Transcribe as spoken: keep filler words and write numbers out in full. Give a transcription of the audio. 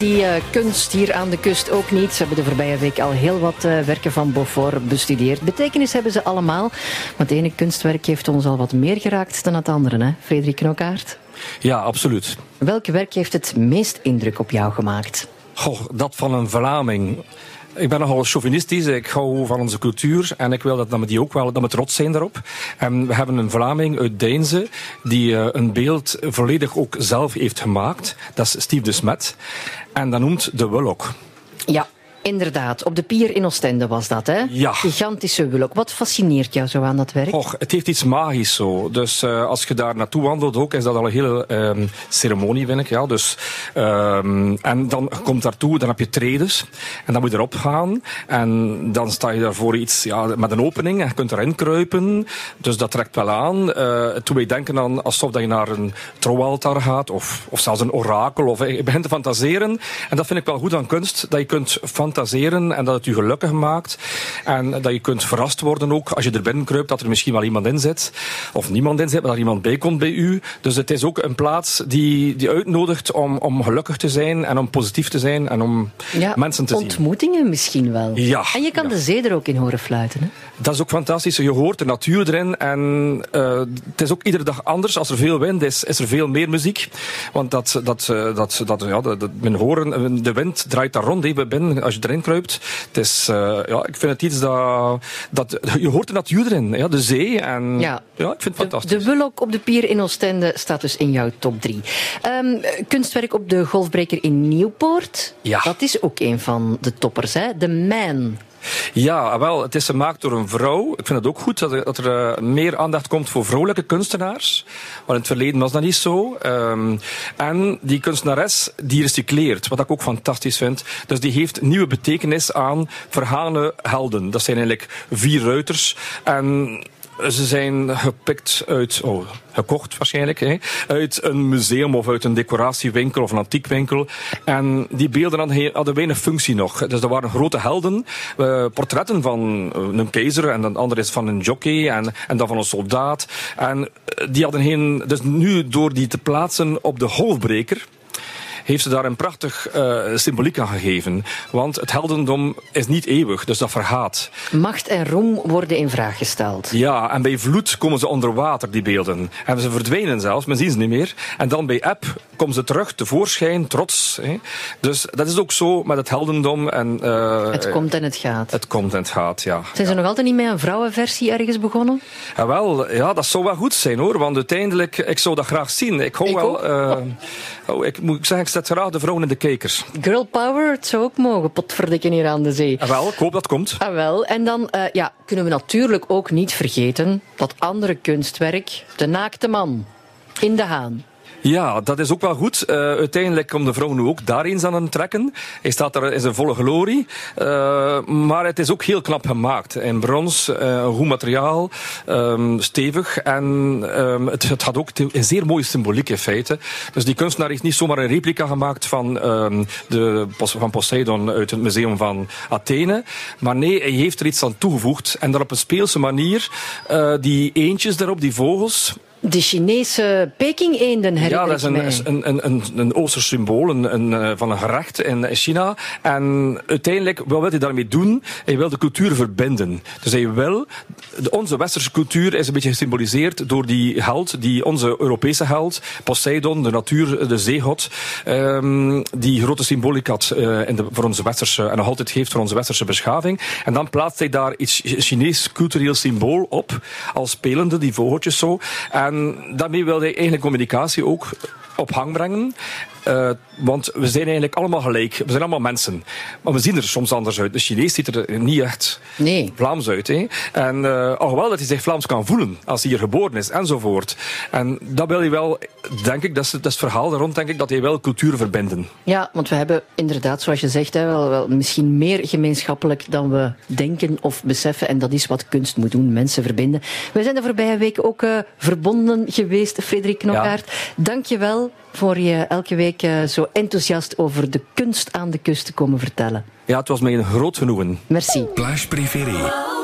Die uh, kunst hier aan de kust ook niet. Ze hebben de voorbije week al heel wat uh, werken van Beaufort bestudeerd. Betekenis hebben ze allemaal. Maar het ene kunstwerk heeft ons al wat meer geraakt dan het andere, hè? Frederik Knokkaert? Ja, absoluut. Welk werk heeft het meest indruk op jou gemaakt? Goh, dat van een Vlaming. Ik ben nogal chauvinistisch, ik hou van onze cultuur en ik wil dat we die ook wel, dat we trots zijn daarop. En we hebben een Vlaming uit Deinze die uh, een beeld volledig ook zelf heeft gemaakt. Dat is Steve de Smet. En dat noemt de Wulok. Ja. Inderdaad, op de pier in Oostende was dat, hè? Ja. Gigantische Wulok. Wat fascineert jou zo aan dat werk? Och, het heeft iets magisch zo. Dus uh, als je daar naartoe wandelt ook, is dat al een hele um, ceremonie, vind ik. Ja. Dus, um, en dan je komt daartoe, dan heb je tredes. En dan moet je erop gaan. En dan sta je daar voor iets ja, met een opening. En je kunt erin kruipen. Dus dat trekt wel aan. Uh, toen wij denken aan alsof dat je naar een trouwaltaar gaat. Of, of zelfs een orakel. Of, je begint te fantaseren. En dat vind ik wel goed aan kunst. Dat je kunt fantaseren. fantaseren en dat het je gelukkig maakt. En dat je kunt verrast worden ook als je er binnen kruipt dat er misschien wel iemand in zit. Of niemand in zit, maar dat er iemand bij komt bij u. Dus het is ook een plaats die, die uitnodigt om, om gelukkig te zijn en om positief te zijn en om ja, mensen te zien. Ontmoetingen misschien wel. Ja. En je kan ja. de zee er ook in horen fluiten. Hè? Dat is ook fantastisch. Je hoort de natuur erin en uh, het is ook iedere dag anders. Als er veel wind is, is er veel meer muziek. Want dat, dat, dat, dat, ja, dat, dat, men horen, de wind draait daar rond even binnen als je erin kruipt. Het is, uh, ja, ik vind het iets dat, dat... Je hoort de natuur erin, ja, de zee. En, ja. ja, ik vind het fantastisch. De, de Wulok op de pier in Oostende staat dus in jouw top drie. Um, kunstwerk op de golfbreker in Nieuwpoort. Ja. Dat is ook een van de toppers, hè? De Man. Ja, wel, het is gemaakt door een vrouw. Ik vind het ook goed dat er, dat er uh, meer aandacht komt voor vrouwelijke kunstenaars. Maar in het verleden was dat niet zo. Um, en die kunstenares, die recycleert, wat ik ook fantastisch vind. Dus die heeft nieuwe betekenis aan verhalen helden. Dat zijn eigenlijk vier ruiters. En ze zijn gepikt uit, oh, gekocht waarschijnlijk, hè, uit een museum of uit een decoratiewinkel of een antiekwinkel. En die beelden hadden, hadden weinig functie nog. Dus er waren grote helden, uh, portretten van een keizer en een ander is van een jockey en, en dan van een soldaat. En die hadden geen, dus nu door die te plaatsen op de golfbreker, heeft ze daar een prachtig uh, symboliek aan gegeven. Want het heldendom is niet eeuwig, dus dat vergaat. Macht en roem worden in vraag gesteld. Ja, en bij vloed komen ze onder water, die beelden. En ze verdwijnen zelfs, men ziet ze niet meer. En dan bij eb komen ze terug, tevoorschijn, trots. Hè. Dus dat is ook zo met het heldendom. En, uh, het komt en het gaat. Het komt en het gaat, ja. Zijn ze ja. nog altijd niet met een vrouwenversie ergens begonnen? Ja, wel, ja, dat zou wel goed zijn, hoor. Want uiteindelijk, ik zou dat graag zien. Ik hou ik wel... Uh, oh. oh, ik moet zeggen, ik zet graag de vrouwen in de kijkers. Girl power, het zou ook mogen, potverdikken hier aan de zee. Ah, wel, ik hoop dat komt. Ah, wel. En dan uh, ja, kunnen we natuurlijk ook niet vergeten dat andere kunstwerk, De Naakte Man, in de Haan. Ja, dat is ook wel goed. Uh, uiteindelijk komt de vrouw nu ook daar eens aan het trekken. Hij staat er in zijn volle glorie. Uh, maar het is ook heel knap gemaakt. In brons, uh, een goed materiaal, um, stevig. En um, het, het had ook een zeer mooie symboliek in feite. Dus die kunstenaar heeft niet zomaar een replica gemaakt van, um, de, van Poseidon uit het museum van Athene. Maar nee, hij heeft er iets aan toegevoegd. En dan op een speelse manier. Uh, die eendjes daarop, die vogels. De Chinese Peking-eenden herinner Ja, dat is een, mij. een, een, een Oosters symbool een, een, van een gerecht in China. En uiteindelijk, wat wil hij daarmee doen? Hij wil de cultuur verbinden. Dus hij wil... De, onze westerse cultuur is een beetje gesymboliseerd door die held, die onze Europese held, Poseidon, de natuur, de zeegod, um, die grote symboliek had uh, in de, voor onze westerse, en nog altijd heeft voor onze westerse beschaving. En dan plaatst hij daar iets Chinees cultureel symbool op, als spelende, die vogeltjes zo. En daarmee wilde hij eigenlijk communicatie ook op gang brengen. Uh, want we zijn eigenlijk allemaal gelijk. We zijn allemaal mensen. Maar we zien er soms anders uit. De Chinees ziet er niet echt nee. Vlaams uit. Hè? En uh, alhoewel dat hij zich Vlaams kan voelen als hij hier geboren is, enzovoort. En dat wil hij wel, denk ik, dat is, dat is het verhaal rond, denk ik, dat hij wel cultuur verbinden. Ja, want we hebben inderdaad, zoals je zegt, hè, wel, wel misschien meer gemeenschappelijk dan we denken of beseffen. En dat is wat kunst moet doen, mensen verbinden. We zijn de voorbije weken ook uh, verbonden geweest, Frederik Knokkaert. Ja. Dank je wel voor je elke week uh, zo enthousiast over de kunst aan de kust te komen vertellen. Ja, het was mij een groot genoegen. Merci. Plage Préférée.